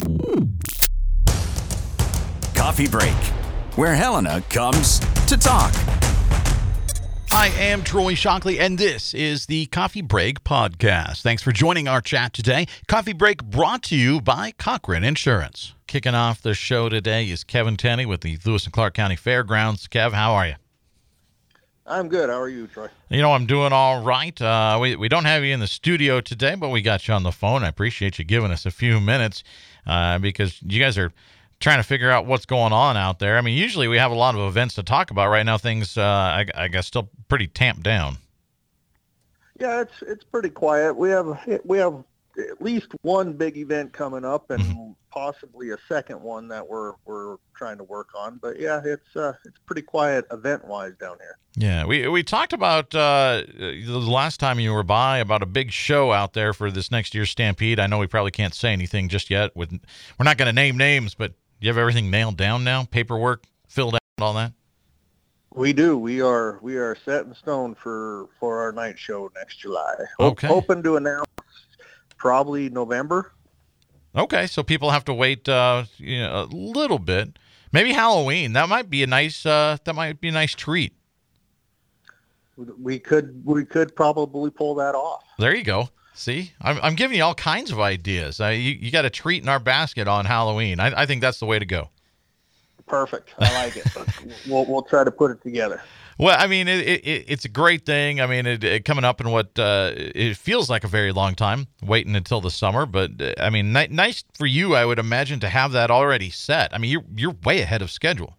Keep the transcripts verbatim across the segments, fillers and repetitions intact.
Coffee Break, where Helena comes to talk. I am Troy Shockley, and this is the Coffee Break Podcast. Thanks for joining our chat today. Coffee Break brought to you by Cochran Insurance. Kicking off the show today is Kevin Tenney with the Lewis and Clark County Fairgrounds. Kev, how are you? I'm good. How are you, Troy? You know, I'm doing all right. Uh, we, we don't have you in the studio today, but we got you on the phone. I appreciate you giving us a few minutes uh, because you guys are trying to figure out what's going on out there. I mean, usually we have a lot of events to talk about. Right now, things, uh, I, I guess, still pretty tamped down. Yeah, it's it's pretty quiet. We have we have at least one big event coming up, and mm-hmm. possibly a second one that we're we're trying to work on. But yeah, it's uh, it's pretty quiet event-wise down here. Yeah, we we talked about uh, the last time you were by about a big show out there for this next year's Stampede. I know we probably can't say anything just yet. With we're not going to name names, but you have everything nailed down now? Paperwork filled out, all that? We do. We are we are set in stone for, for our night show next July. Hope, okay. Hoping to announce probably November. Okay, so people have to wait uh, you know, a little bit. Maybe Halloween. That might be a nice uh, that might be a nice treat. We could we could probably pull that off. There you go. See, I'm, I'm giving you all kinds of ideas. Uh, you you got a treat in our basket on Halloween. I, I think that's the way to go. Perfect. I like it. we'll we'll try to put it together. Well, I mean, it, it it's a great thing. I mean, it, it coming up in what uh, it feels like a very long time, waiting until the summer. But uh, I mean, ni- nice for you, I would imagine, to have that already set. I mean, you're you're way ahead of schedule.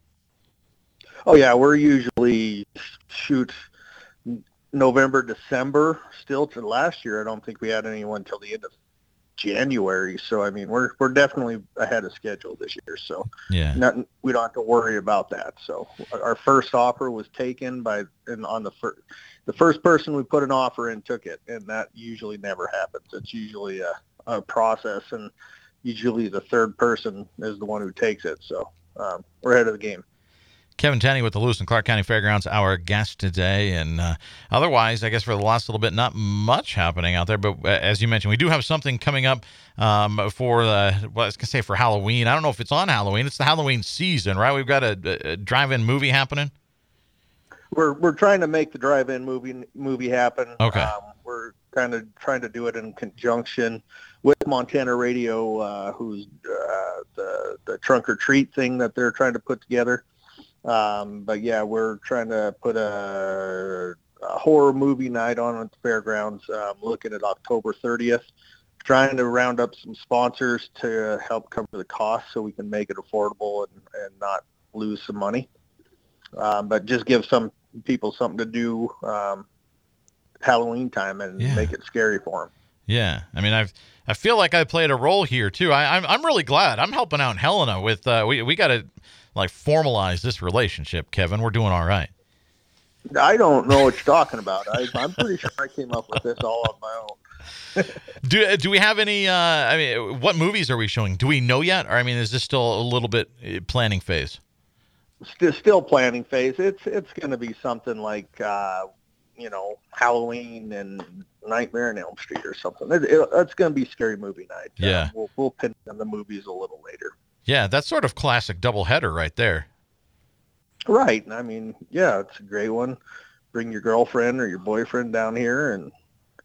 Oh yeah, we're usually shoot. November, December, still to last year. I don't think we had anyone till the end of January. So, I mean, we're we're definitely ahead of schedule this year. So, yeah, nothing, we don't have to worry about that. So, our first offer was taken by, and on the first, the first person we put an offer in took it, and that usually never happens. It's usually a, a process, and usually the third person is the one who takes it. So, um, we're ahead of the game. Kevin Tenney with the Lewis and Clark County Fairgrounds, our guest today. And uh, otherwise, I guess for the last little bit, not much happening out there. But uh, as you mentioned, we do have something coming up um, for, uh, well, I was going to say for Halloween. I don't know if it's on Halloween. It's the Halloween season, right? We've got a, a drive-in movie happening. We're we're trying to make the drive-in movie movie happen. Okay. Um, we're kind of trying to do it in conjunction with Montana Radio, uh, who's uh, the the trunk or treat thing that they're trying to put together. Um, but yeah, we're trying to put a, a horror movie night on at the fairgrounds, um, looking at October thirtieth, trying to round up some sponsors to help cover the cost so we can make it affordable and, and not lose some money. Um, but just give some people something to do, um, Halloween time and yeah. make it scary for them. Yeah. I mean, I've, I feel like I played a role here too. I, I'm, I'm really glad I'm helping out Helena with, uh, we, we got to, like formalize this relationship, Kevin. We're doing all right. I don't know what you're talking about. I, I'm pretty sure I came up with this all on my own. do do we have any? Uh, I mean, what movies are we showing? Do we know yet? Or I mean, is this still a little bit planning phase? Still, still planning phase. It's it's going to be something like uh, you know, Halloween and Nightmare on Elm Street or something. It, it, it's going to be scary movie night. Yeah, uh, we'll we'll pin on the movies a little later. Yeah, that's sort of classic doubleheader right there. Right. I mean, yeah, it's a great one. Bring your girlfriend or your boyfriend down here and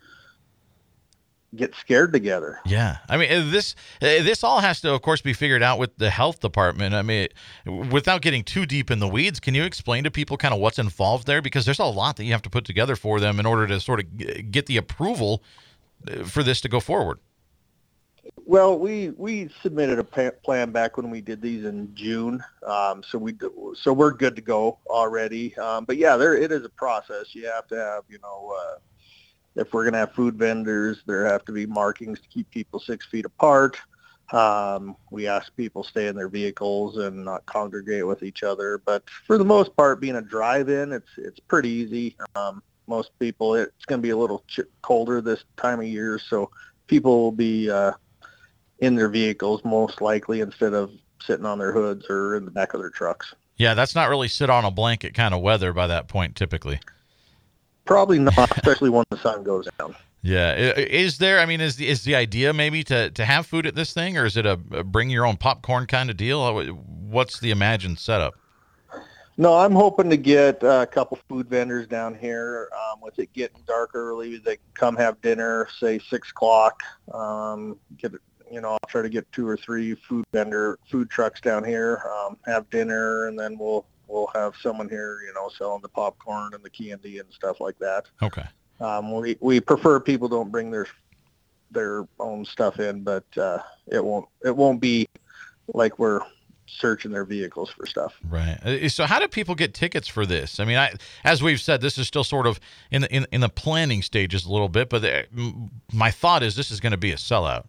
get scared together. Yeah. I mean, this this all has to, of course, be figured out with the health department. I mean, without getting too deep in the weeds, can you explain to people kind of what's involved there? Because there's a lot that you have to put together for them in order to sort of get the approval for this to go forward. Well, we we submitted a plan back when we did these in June, um, so we so we're good to go already. Um, but yeah, there it is a process. You have to have, you know, uh, if we're gonna have food vendors, there have to be markings to keep people six feet apart. Um, we ask people stay in their vehicles and not congregate with each other. But for the most part, being a drive-in, it's it's pretty easy. Um, most people, it's gonna be a little ch- colder this time of year, so people will be uh, in their vehicles most likely instead of sitting on their hoods or in the back of their trucks. Yeah, that's not really sit on a blanket kind of weather by that point typically. Probably not, especially when the sun goes down. Yeah. I- Is there, I mean, is the, is the idea maybe to, to have food at this thing, or is it a, a bring your own popcorn kind of deal? What's the imagined setup? No, I'm hoping to get a couple food vendors down here. Um, with it getting dark early, they can come have dinner, say six o'clock. Um, get you know, I'll try to get two or three food vendor food trucks down here, um, have dinner, and then we'll we'll have someone here, you know, selling the popcorn and the candy and stuff like that. Okay. Um, we we prefer people don't bring their their own stuff in, but uh, it won't it won't be like we're searching their vehicles for stuff. Right. Uh, So how do people get tickets for this? I mean, I, as we've said, this is still sort of in the, in, in the planning stages a little bit, but the, my thought is this is going to be a sellout.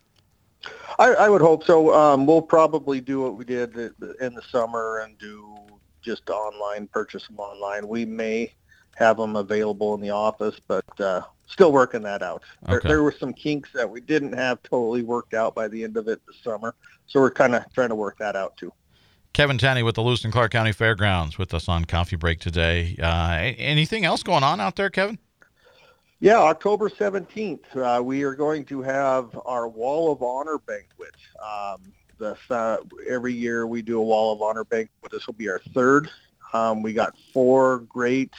I, I would hope so. Um, we'll probably do what we did in the summer and do just online, purchase them online. We may have them available in the office, but uh, still working that out. There, Okay. there were some kinks that we didn't have totally worked out by the end of it this summer, so we're kind of trying to work that out too. Kevin Tanney with the Lewis and Clark County Fairgrounds with us on Coffee Break today. Uh, anything else going on out there, Kevin? Yeah, October seventeenth, uh, we are going to have our Wall of Honor banquet. Um, the, uh, every year we do a Wall of Honor banquet. This will be our third. Um, we got four great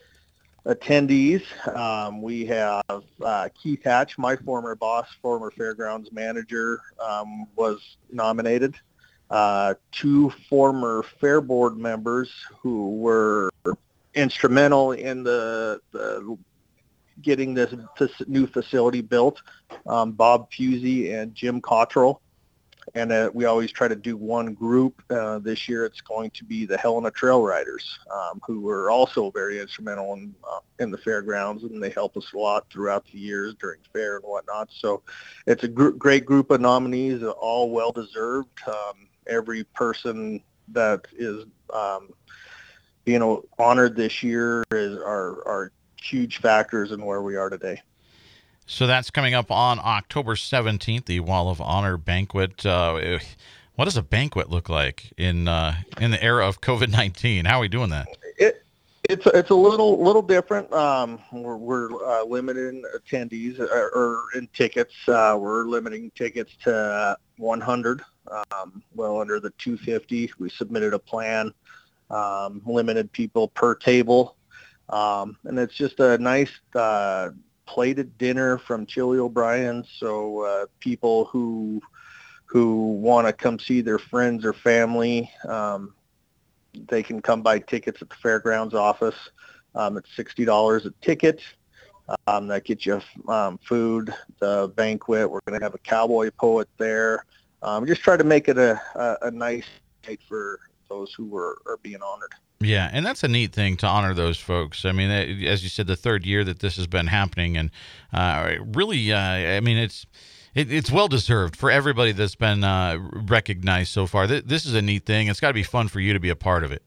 attendees. Um, we have uh, Keith Hatch, my former boss, former fairgrounds manager, um, was nominated. Uh, two former fair board members who were instrumental in the, the getting this, this new facility built, um, Bob Fusey and Jim Cottrell. And uh, we always try to do one group. Uh, this year it's going to be the Helena Trail Riders, um, who were also very instrumental in, uh, in the fairgrounds, and they help us a lot throughout the years during fair and whatnot. So it's a gr- great group of nominees, all well-deserved. Um, every person that is um, you know, honored this year is are, are huge factors in where we are today. So that's coming up on October seventeenth, the Wall of Honor banquet. Uh, what does a banquet look like in uh, in the era of COVID nineteen? How are we doing that? It it's it's a little little different. Um, we're we're uh, limiting attendees or, or in tickets. Uh, we're limiting tickets to one hundred. Um, well under the two fifty. We submitted a plan. Um, limited people per table, um, and it's just a nice. Uh, plated dinner from Chili O'Brien's, so uh, people who who want to come see their friends or family, um, they can come buy tickets at the fairgrounds office. Um, it's sixty dollars a ticket. Um, that gets you um, food, the banquet. We're going to have a cowboy poet there. Um, just try to make it a, a, a nice night for those who were are being honored. Yeah, and that's a neat thing to honor those folks. I mean, as you said, the third year that this has been happening, and uh, really, uh, I mean, it's it, it's well deserved for everybody that's been uh, recognized so far. Th- this is a neat thing. It's got to be fun for you to be a part of it.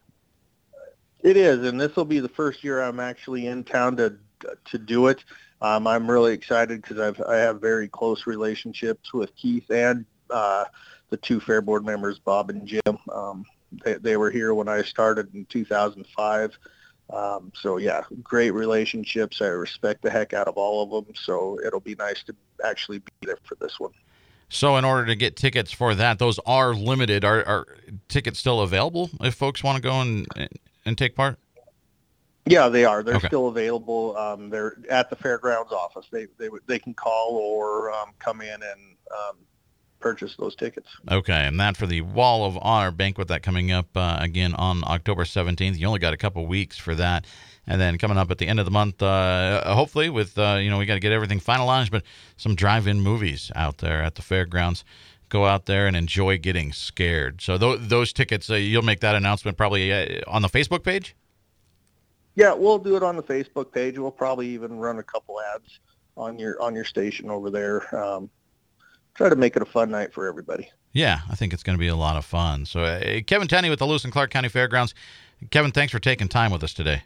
It is, and this will be the first year I'm actually in town to to do it. Um, I'm really excited because I've I have very close relationships with Keith and uh, the two fair board members, Bob and Jim. Um, They, they were here when I started in two thousand five. Um, so, yeah, great relationships. I respect the heck out of all of them. So it'll be nice to actually be there for this one. So in order to get tickets for that, those are limited. Are, are tickets still available if folks want to go and, and take part? Yeah, they are. They're Okay. still available. Um, they're at the fairgrounds office. They they they can call or um, come in and um, purchase those tickets. Okay, and that for the Wall of Honor banquet, that coming up uh, again on October seventeenth. You only got a couple weeks for that. And then coming up at the end of the month, uh, hopefully with, uh, you know, we got to get everything finalized, but some drive-in movies out there at the fairgrounds. Go out there and enjoy getting scared. So th- those tickets, uh, you'll make that announcement probably uh, on the Facebook page? Yeah, we'll do it on the Facebook page. We'll probably even run a couple ads on your on your station over there. Um, try to make it a fun night for everybody. Yeah, I think it's going to be a lot of fun. So uh, Kevin Tanney with the Lewis and Clark County Fairgrounds. Kevin, thanks for taking time with us today.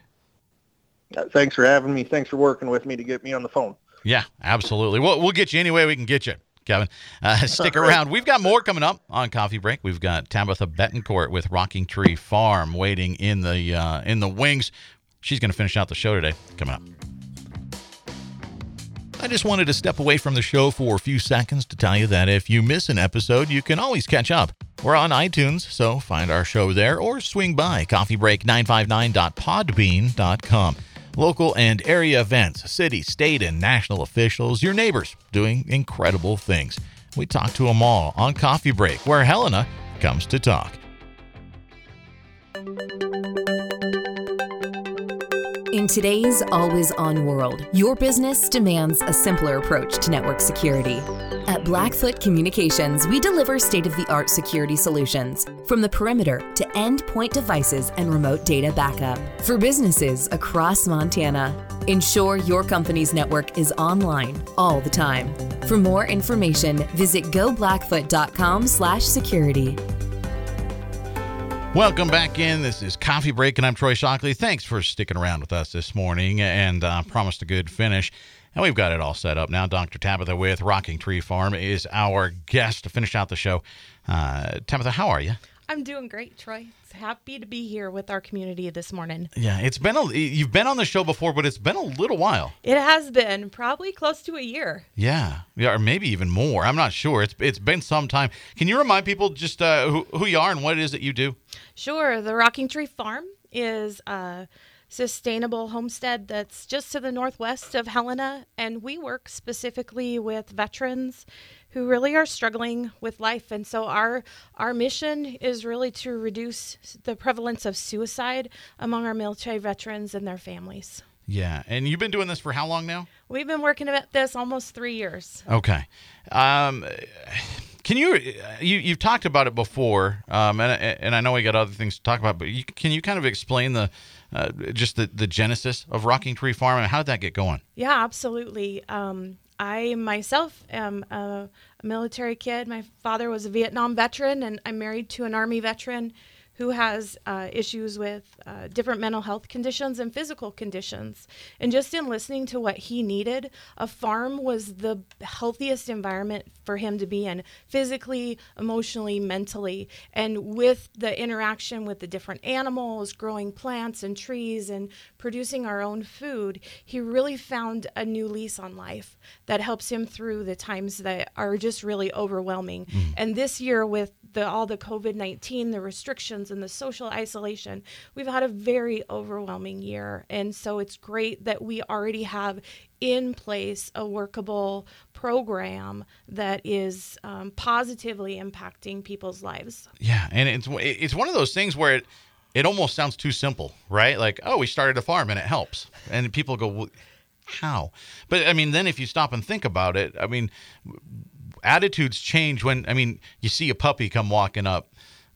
Uh, thanks for having me. Thanks for working with me to get me on the phone. Yeah, absolutely. We'll, we'll get you any way we can get you, Kevin. Uh, stick All right. around. We've got more coming up on Coffee Break. We've got Tabitha Betancourt with Rocking Tree Farm waiting in the uh, in the wings. She's going to finish out the show today. Coming up. I just wanted to step away from the show for a few seconds to tell you that if you miss an episode, you can always catch up. We're on iTunes, so find our show there or swing by coffee break nine five nine dot podbean dot com. Local and area events, city, state, and national officials, your neighbors doing incredible things. We talk to them all on Coffee Break, where Helena comes to talk. In today's always-on world, your business demands a simpler approach to network security. At Blackfoot Communications, we deliver state-of-the-art security solutions, from the perimeter to endpoint devices and remote data backup, for businesses across Montana. Ensure your company's network is online all the time. For more information, visit go blackfoot dot com slash security. Welcome back in. This is Coffee Break, and I'm Troy Shockley. Thanks for sticking around with us this morning, and uh, promised a good finish. And we've got it all set up now. Doctor Tabitha with Rocking Tree Farm is our guest to finish out the show. Uh, Tabitha, how are you? I'm doing great, Troy. It's happy to be here with our community this morning. Yeah, it's been a you've been on the show before, but it's been a little while. It has been probably close to a year. Yeah, yeah, or maybe even more. I'm not sure. It's it's been some time. Can you remind people just uh, who who you are and what it is that you do? Sure. The Rocking Tree Farm is a sustainable homestead that's just to the northwest of Helena, and we work specifically with veterans who really are struggling with life. And so our our mission is really to reduce the prevalence of suicide among our military veterans and their families. Yeah, and you've been doing this for how long now? We've been working at this almost three years. Okay. Um, can you, you, you've talked about it before, um, and, and I know we got other things to talk about, but you, can you kind of explain the, uh, just the, the genesis of Rocking Tree Farm, and how did that get going? Yeah, absolutely. Um, I myself am a military kid. My father was a Vietnam veteran, and I'm married to an Army veteran who has uh, issues with uh, different mental health conditions and physical conditions. And just in listening to what he needed, a farm was the healthiest environment for him to be in, physically, emotionally, mentally. And with the interaction with the different animals, growing plants and trees and producing our own food, he really found a new lease on life that helps him through the times that are just really overwhelming. Mm. And this year, with the, all the covid nineteen, the restrictions and the social isolation, we've had a very overwhelming year. And so it's great that we already have in place a workable program that is um, positively impacting people's lives. Yeah, and it's it's one of those things where it it almost sounds too simple, right? Like, oh, we started a farm and it helps. And people go, well, how? But I mean, then if you stop and think about it, I mean, attitudes change when, I mean, you see a puppy come walking up.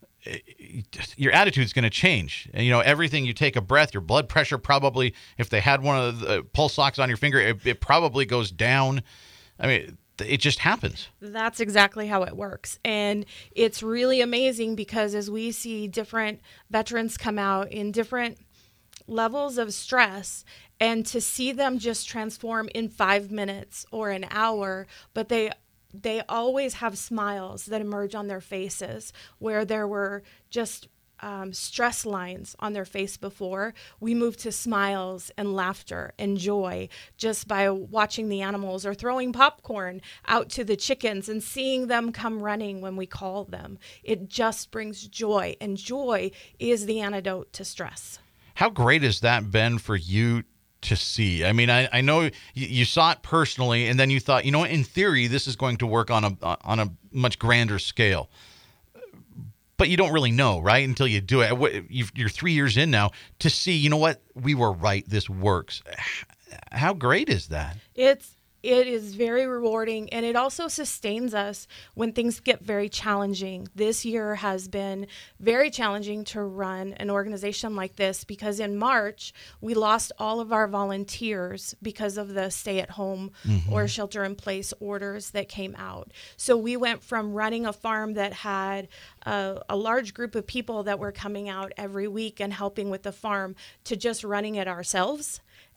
Your attitude's going to change. And, you know, everything, you take a breath, your blood pressure probably, if they had one of the pulse ox on your finger, it, it probably goes down. I mean, it just happens. That's exactly how it works. And it's really amazing because as we see different veterans come out in different levels of stress, and to see them just transform in five minutes or an hour, but they they always have smiles that emerge on their faces where there were just um, stress lines on their face before. We move to smiles and laughter and joy just by watching the animals or throwing popcorn out to the chickens and seeing them come running when we call them. It just brings joy, and joy is the antidote to stress. How great has that been for you to see? I mean, I, I know you, you saw it personally, and then you thought, you know, in theory, this is going to work on a on a much grander scale. But you don't really know, right, until you do it. You've, you're three years in now to see, you know what, we were right. This works. How great is that? It's It is very rewarding, and it also sustains us when things get very challenging. This year has been very challenging to run an organization like this because in March, we lost all of our volunteers because of the stay-at-home mm-hmm. or shelter-in-place orders that came out. So we went from running a farm that had a, a large group of people that were coming out every week and helping with the farm to just running it ourselves.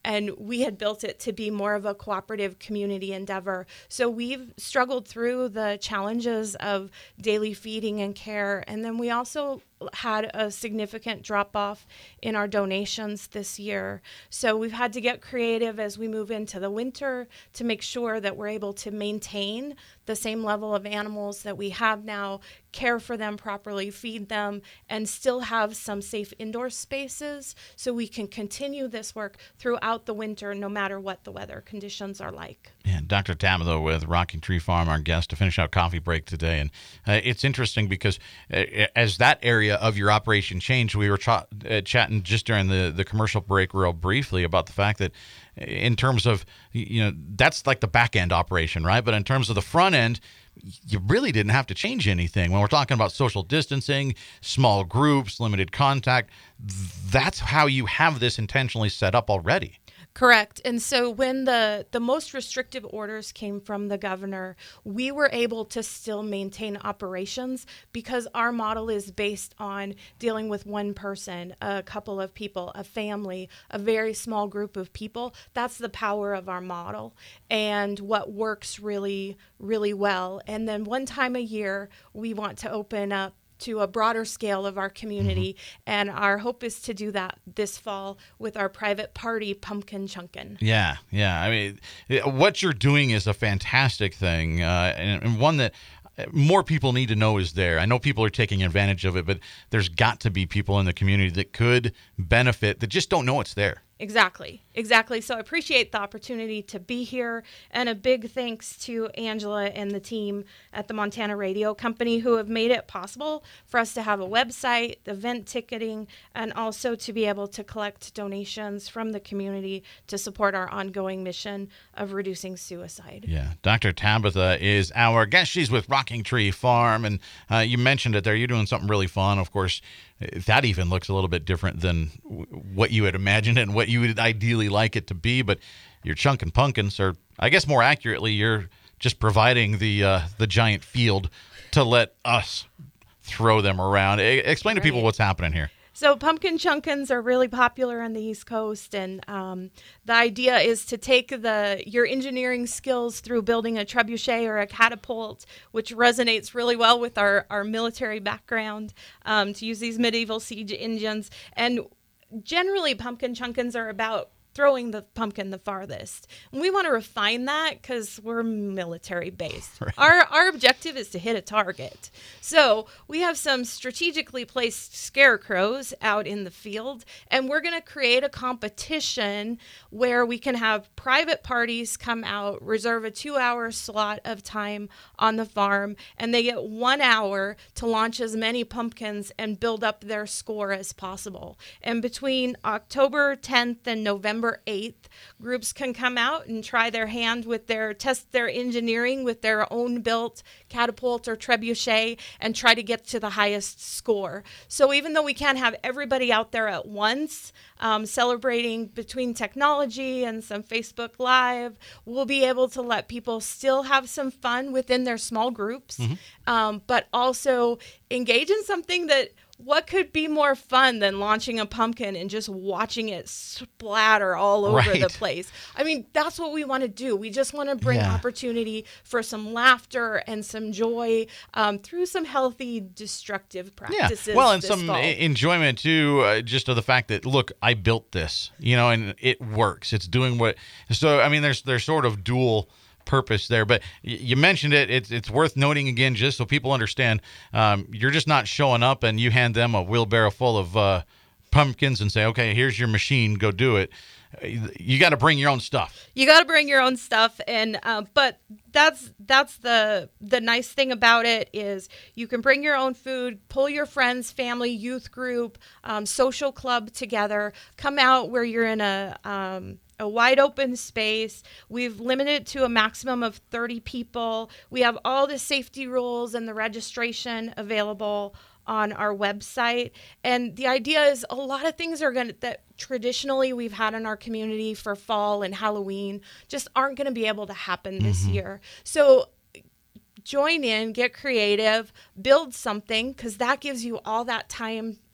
and we had built it to be more of a cooperative community endeavor. So we've struggled through the challenges of daily feeding and care, and then we also had a significant drop off in our donations this year. So we've had to get creative as we move into the winter to make sure that we're able to maintain the same level of animals that we have now, care for them properly, feed them, and still have some safe indoor spaces so we can continue this work throughout the winter no matter what the weather conditions are like. Yeah, Doctor Tabitha with Rocking Tree Farm, our guest to finish out Coffee Break today. And uh, it's interesting because uh, as that area of your operation changed, we were ch- uh, chatting just during the, the commercial break real briefly about the fact that in terms of, you know, that's like the back end operation, right? But in terms of the front end, you really didn't have to change anything. When we're talking about social distancing, small groups, limited contact, that's how you have this intentionally set up already. Correct. And so when the, the most restrictive orders came from the governor, we were able to still maintain operations because our model is based on dealing with one person, a couple of people, a family, a very small group of people. That's the power of our model and what works really, really well. And then one time a year, we want to open up to a broader scale of our community. Mm-hmm. And our hope is to do that this fall with our private party, Pumpkin Chunkin'. Yeah, yeah. I mean, what you're doing is a fantastic thing, uh, and, and one that more people need to know is there. I know people are taking advantage of it, but there's got to be people in the community that could benefit that just don't know it's there. Exactly. Exactly. So I appreciate the opportunity to be here, and a big thanks to Angela and the team at the Montana Radio Company who have made it possible for us to have a website, event ticketing, and also to be able to collect donations from the community to support our ongoing mission of reducing suicide. Yeah. Doctor Tabitha is our guest. She's with Rocking Tree Farm, and uh, you mentioned it there. You're doing something really fun. Of course, that even looks a little bit different than what you had imagined and what you would ideally like it to be. But you're chunking pumpkins, or I guess more accurately, you're just providing the uh, the giant field to let us throw them around. Explain Right. to people what's happening here. So pumpkin chunkins are really popular on the East Coast, and um, the idea is to take the your engineering skills through building a trebuchet or a catapult, which resonates really well with our, our military background, um, to use these medieval siege engines. And generally, pumpkin chunkins are about throwing the pumpkin the farthest. And we want to refine that because we're military based. Right. Our our objective is to hit a target. So we have some strategically placed scarecrows out in the field, and we're going to create a competition where we can have private parties come out, reserve a two-hour slot of time on the farm, and they get one hour to launch as many pumpkins and build up their score as possible. And between October tenth and November eighth, groups can come out and try their hand with their, test their engineering with their own built catapult or trebuchet and try to get to the highest score. So even though we can't have everybody out there at once um, celebrating between technology and some Facebook Live, we'll be able to let people still have some fun within their small groups, mm-hmm. um, but also engage in something that what could be more fun than launching a pumpkin and just watching it splatter all over right. the place? I mean, that's what we want to do. We just want to bring yeah. opportunity for some laughter and some joy um, through some healthy, destructive practices. Yeah. Well, and this some fall. enjoyment, too, uh, just of the fact that, look, I built this, you know, and it works. It's doing what – so, I mean, there's there's sort of dual – purpose there, but you mentioned it. It's it's worth noting again, just so people understand. Um, you're just not showing up and you hand them a wheelbarrow full of uh, pumpkins and say, "Okay, here's your machine, go do it." You got to bring your own stuff. You got to bring your own stuff, and uh, but that's that's the the nice thing about it is you can bring your own food, pull your friends, family, youth group, um, social club together. Come out where you're in a um, a wide open space. We've limited it to a maximum of thirty people. We have all the safety rules and the registration available on our website. And the idea is a lot of things are going to, that traditionally we've had in our community for fall and Halloween just aren't going to be able to happen this mm-hmm. year. So join in, get creative, build something, because that gives you all that time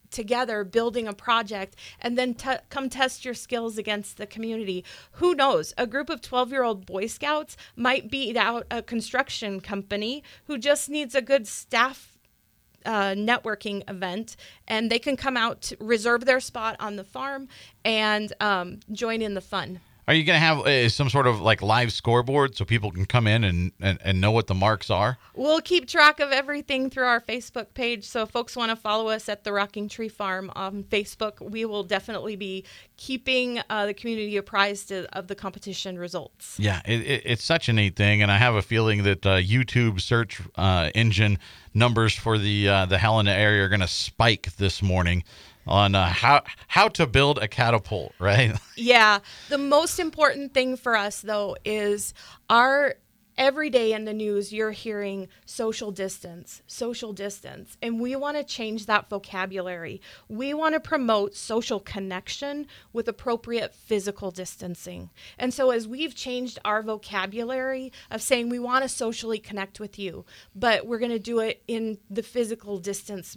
together building a project and then t- come test your skills against the community. Who knows? A group of twelve-year-old Boy Scouts might beat out a construction company who just needs a good staff uh, networking event, and they can come out, to reserve their spot on the farm, and um, join in the fun. Are you going to have uh, some sort of like live scoreboard so people can come in and, and, and know what the marks are? We'll keep track of everything through our Facebook page. So if folks want to follow us at the Rocking Tree Farm on Facebook, we will definitely be keeping uh, the community apprised of, of the competition results. Yeah, it, it, it's such a neat thing. And I have a feeling that uh, YouTube search uh, engine numbers for the, uh, the Helena area are going to spike this morning on uh, how how to build a catapult, right? Yeah. The most important thing for us, though, is our every day in the news, you're hearing social distance, social distance. And we want to change that vocabulary. We want to promote social connection with appropriate physical distancing. And so as we've changed our vocabulary of saying we want to socially connect with you, but we're going to do it in the physical distance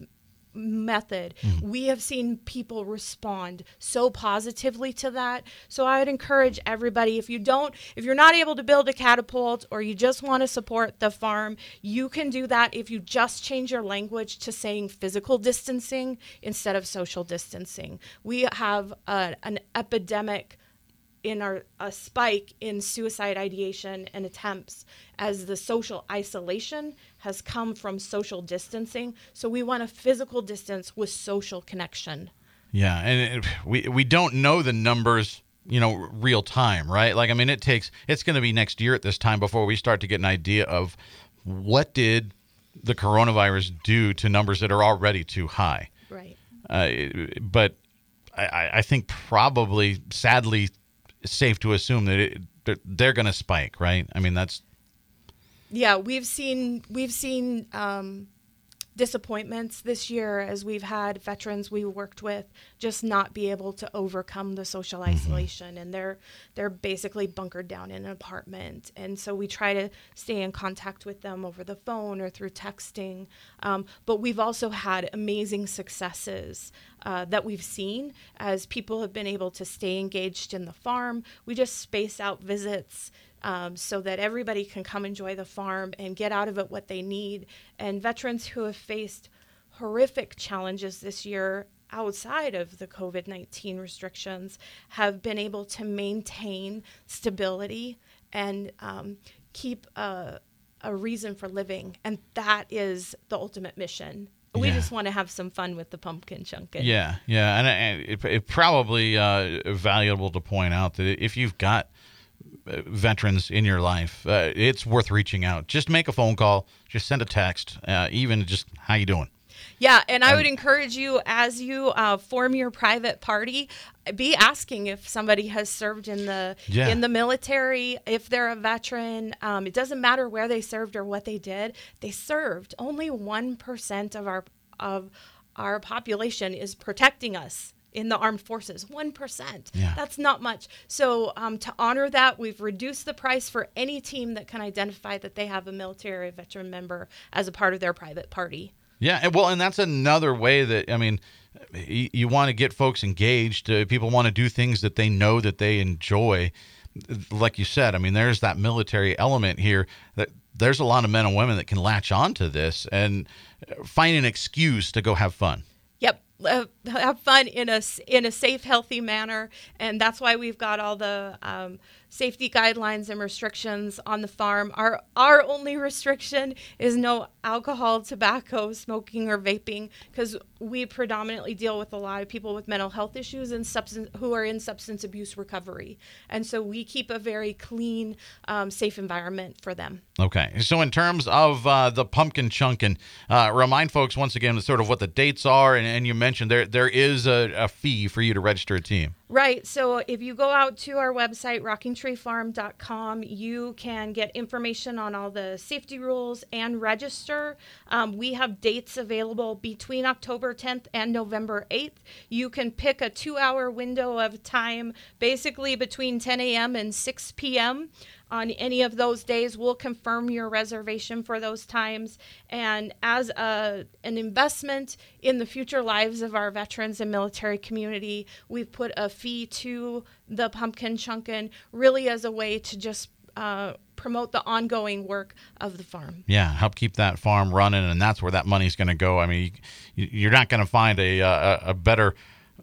method, mm-hmm. we have seen people respond so positively to that. So I would encourage everybody, if you don't, if you're not able to build a catapult or you just want to support the farm, you can do that if you just change your language to saying physical distancing instead of social distancing. We have a, an epidemic in our a spike in suicide ideation and attempts as the social isolation has come from social distancing. So we want a physical distance with social connection. Yeah, and it, we we don't know the numbers, you know, real time, right? Like, I mean, it takes it's going to be next year at this time before we start to get an idea of what did the coronavirus do to numbers that are already too high. Right. Uh, but I, I think probably, sadly, it's safe to assume that it, they're, they're going to spike, right? I mean, that's yeah. We've seen we've seen um, disappointments this year as we've had veterans we worked with just not be able to overcome the social mm-hmm. isolation, and they're they're basically bunkered down in an apartment. And so we try to stay in contact with them over the phone or through texting. Um, but we've also had amazing successes Uh, that we've seen as people have been able to stay engaged in the farm. We just space out visits um, so that everybody can come enjoy the farm and get out of it what they need. And veterans who have faced horrific challenges this year outside of the covid nineteen restrictions have been able to maintain stability and um, keep a, a reason for living. And that is the ultimate mission. We yeah. just want to have some fun with the pumpkin chunkin'. Yeah, yeah, and, and it, it probably uh, valuable to point out that if you've got veterans in your life, uh, it's worth reaching out. Just make a phone call, just send a text, uh, even just how you doing. Yeah, and I would encourage you as you uh, form your private party, be asking if somebody has served in the yeah. in the military, if they're a veteran. Um, it doesn't matter where they served or what they did. They served. Only one percent of our of our population is protecting us in the armed forces. One percent. Yeah. That's not much. So um, to honor that, we've reduced the price for any team that can identify that they have a military or veteran member as a part of their private party. Yeah, and well, and that's another way that, I mean, you, you want to get folks engaged. Uh, people want to do things that they know that they enjoy. Like you said, I mean, there's that military element here. That there's a lot of men and women that can latch on to this and find an excuse to go have fun. Yep. Uh, have fun in a, in a safe, healthy manner. And that's why we've got all the um, safety guidelines and restrictions on the farm. Our our only restriction is no alcohol, tobacco, smoking, or vaping, because we predominantly deal with a lot of people with mental health issues and substance who are in substance abuse recovery. And so we keep a very clean, um, safe environment for them. Okay. So in terms of uh, the pumpkin chunkin', uh, remind folks once again sort of what the dates are, and, and you mentioned there there is a, a fee for you to register a team. Right. So if you go out to our website, rocking tree farm dot com, you can get information on all the safety rules and register. Um, we have dates available between October tenth and November eighth. You can pick a two-hour window of time, basically between ten a.m. and six p.m. on any of those days. We'll confirm your reservation for those times. And as a, an investment in the future lives of our veterans and military community, we've put a fee to the Pumpkin Chunkin' really as a way to just uh, promote the ongoing work of the farm. Yeah, help keep that farm running, and that's where that money's going to go. I mean, you, you're not going to find a, a a better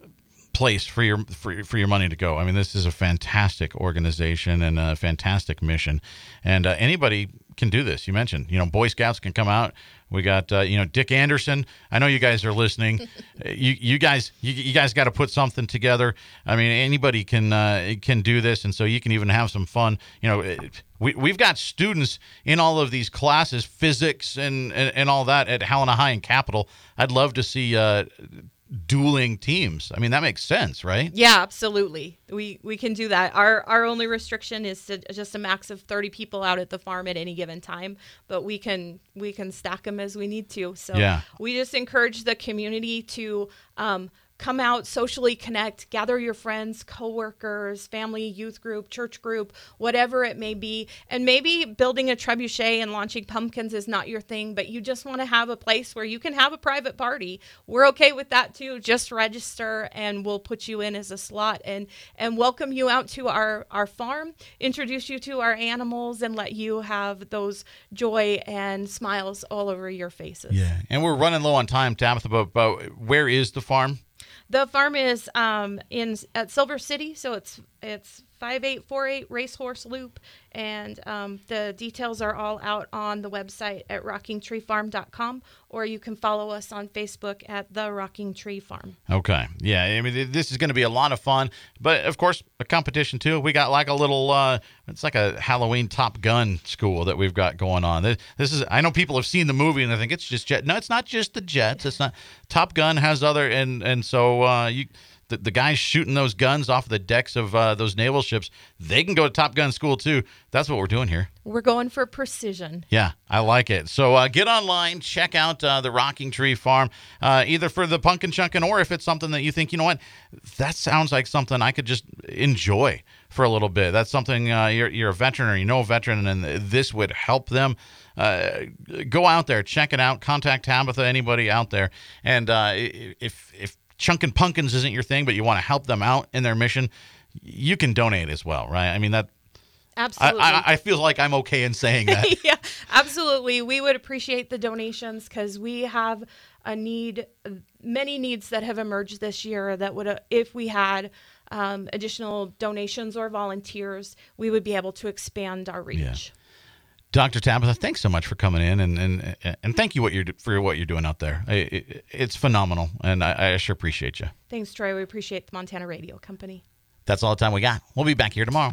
place for your for, for your money to go. I mean, this is a fantastic organization and a fantastic mission, and uh, anybody can do this. You mentioned, you know, Boy Scouts can come out. We got, uh, you know, Dick Anderson. I know you guys are listening. you you guys you, you guys got to put something together. I mean, anybody can uh, can do this, and so you can even have some fun. You know, we we've got students in all of these classes, physics and and, and all that at Helena High and Capital. I'd love to see Uh, dueling teams. I mean, that makes sense, right? Yeah, absolutely. We we can do that. Our our only restriction is to just a max of thirty people out at the farm at any given time, but we can we can stack them as we need to. So yeah. we just encourage the community to um, come out, socially connect, gather your friends, coworkers, family, youth group, church group, whatever it may be. And maybe building a trebuchet and launching pumpkins is not your thing, but you just want to have a place where you can have a private party. We're okay with that too. Just register and we'll put you in as a slot and, and welcome you out to our, our farm, introduce you to our animals, and let you have those joy and smiles all over your faces. Yeah. And we're running low on time, Tabitha, but, but where is the farm? The farm is um, in at Silver City, so it's it's five eight four eight Racehorse Loop, and um, the details are all out on the website at rocking tree farm dot com, or you can follow us on Facebook at The Rocking Tree Farm. Okay. Yeah, I mean, this is going to be a lot of fun, but, of course, a competition, too. We got like a little, uh, it's like a Halloween Top Gun school that we've got going on. This, this is, I know people have seen the movie, and I think it's just Jet. No, it's not just the jets. It's not. Top Gun has other, and, and so uh, you... The, the guys shooting those guns off the decks of uh, those naval ships, they can go to Top Gun school, too. That's what we're doing here. We're going for precision. Yeah, I like it. So uh, get online, check out uh, the Rocking Tree Farm, uh, either for the Pumpkin Chunkin', or if it's something that you think, you know what, that sounds like something I could just enjoy for a little bit. That's something, uh, you're, you're a veteran or you know a veteran, and this would help them. Uh, go out there, check it out, contact Tabitha, anybody out there. And uh, if if Chunkin' Pumpkins isn't your thing, but you want to help them out in their mission, you can donate as well, right? I mean, that. Absolutely. I, I, I feel like I'm okay in saying that. Yeah, absolutely. We would appreciate the donations because we have a need, many needs that have emerged this year that would, uh, if we had um, additional donations or volunteers, we would be able to expand our reach. Yeah. Doctor Tabitha, thanks so much for coming in, and and, and thank you what you're for what you're doing out there. It, it, it's phenomenal, and I, I sure appreciate you. Thanks, Troy. We appreciate the Montana Radio Company. That's all the time we got. We'll be back here tomorrow.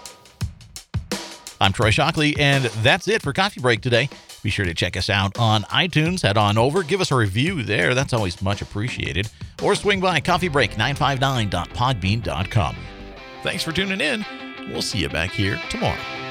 I'm Troy Shockley, and that's it for Coffee Break today. Be sure to check us out on iTunes. Head on over, give us a review there. That's always much appreciated. Or swing by coffee break nine five nine dot podbean dot com. Thanks for tuning in. We'll see you back here tomorrow.